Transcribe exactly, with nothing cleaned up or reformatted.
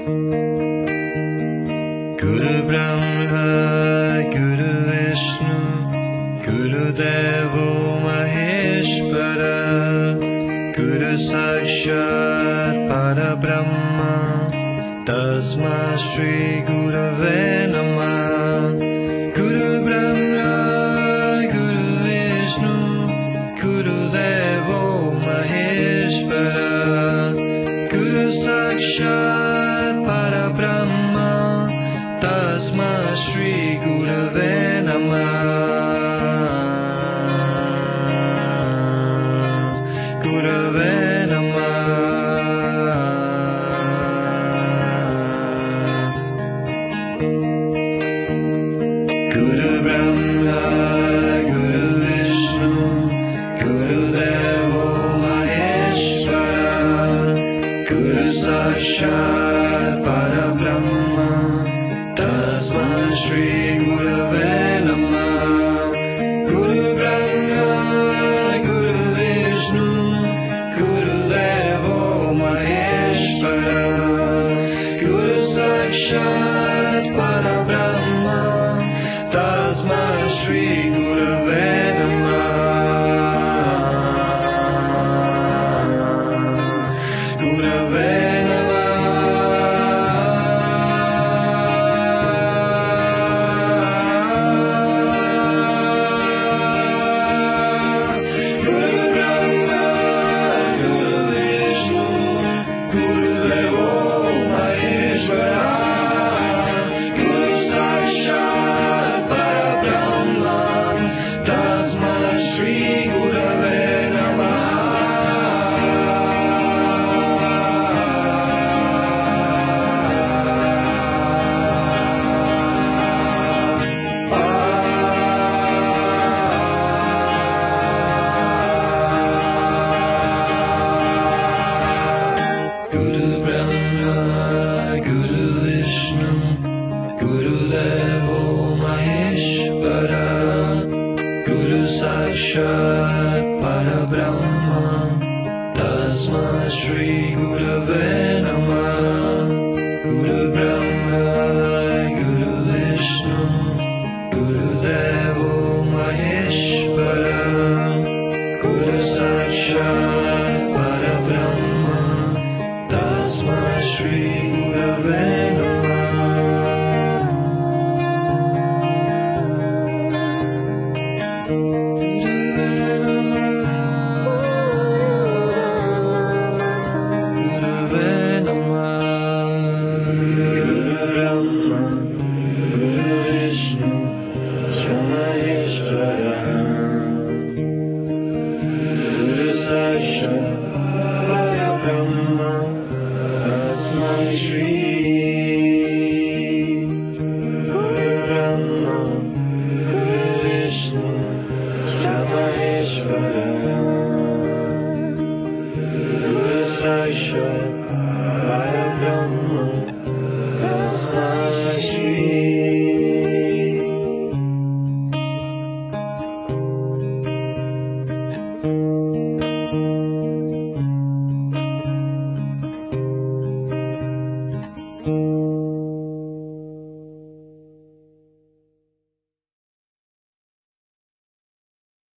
Guru Brahma, Guru Vishnu, Guru Devo Maheshwara, Guru Sakshat Parabrahma, Tasmai Shri Gurave Namah. Guru Brahma, Guru Vishnu, Guru Devo Maheshwara, Guru Sakshat Parabrahma, Tasmai Shri Gurave Namah. Gurave Namah. Guru Brahma, Guru Vishnu, Guru Devo Maheshwara, Guru Sakshat Parabrahma, Tasmai Shri Gurave Namah. Guru Brahma, Guru Vishnu, Guru Devo Maheshwara, Guru Sakshat Parabrahma, Tasmai Shri Gurave Namah. Gurave Guru Brahma, Guru Vishnu, Guru Devo Maheshwara, Guru Sakshat Parabrahma, Tasmai Shri Gurave Namah. Guru Brahma, Guru Vishnu, Guru Devo Maheshwara, Guru Sakshat Parabrahma, Tasmai Shri Gurave Namah. Gurave Namah. Guru Brahma, Guru Vishnu, Guru Maheshwara, Guru Sakshat Parabrahma, Tasmai Shri